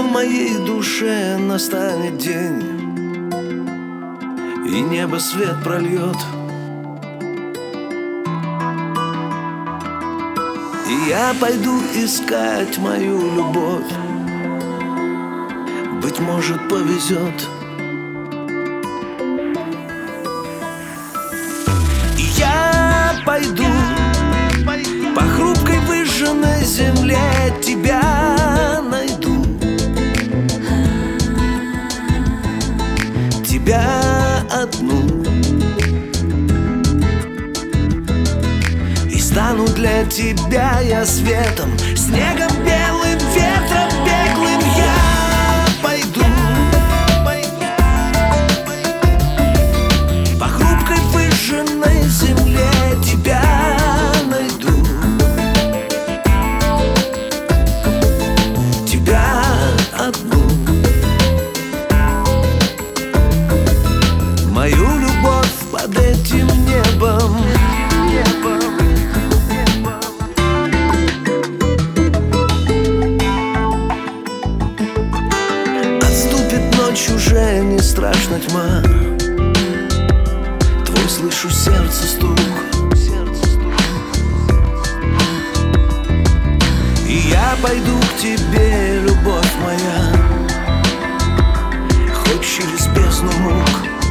моей душе настанет день, и небо свет прольет, и я пойду искать мою любовь. Быть может, повезет. И я пойду по хрупкой выжженной земле, тебя найду, тебя одну, и стану для тебя я светом, снегом, белым ветром беглым. Я пойду по хрупкой выжженной земле, тебя найду, тебя одну, мою любовь под этим небом. Отступит ночь, уже не страшна тьма, твой слышу сердце стук, и я пойду к тебе, любовь моя, хоть через бездну мук.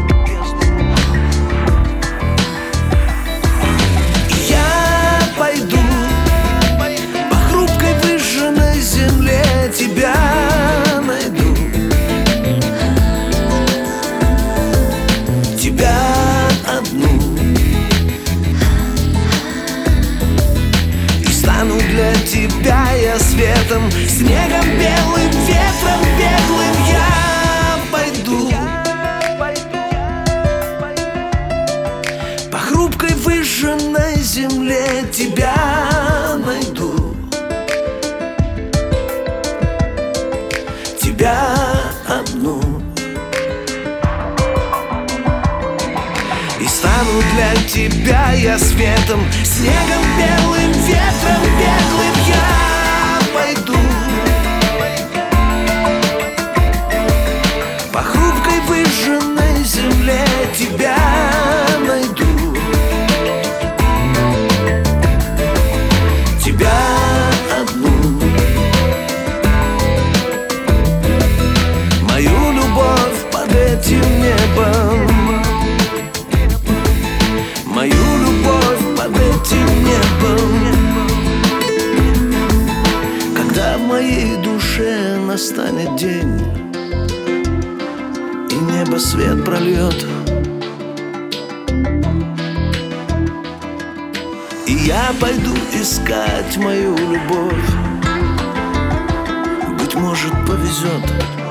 И я пойду по хрупкой выжженной земле, тебя найду, тебя одну, и стану для тебя я светом, снегом, белым ветром беглым. Я пойду по хрупкой выжженной земле, тебя найду, тебя одну, и стану для тебя я светом, снегом, белым ветром беглым. Я пойду по хрупкой выжженной земле, тебя найду, тебя одну, мою любовь под этим небом, мою любовь под этим небом. Когда в моей душе настанет день, и небо свет прольет, и я пойду искать мою любовь. Быть может, повезет.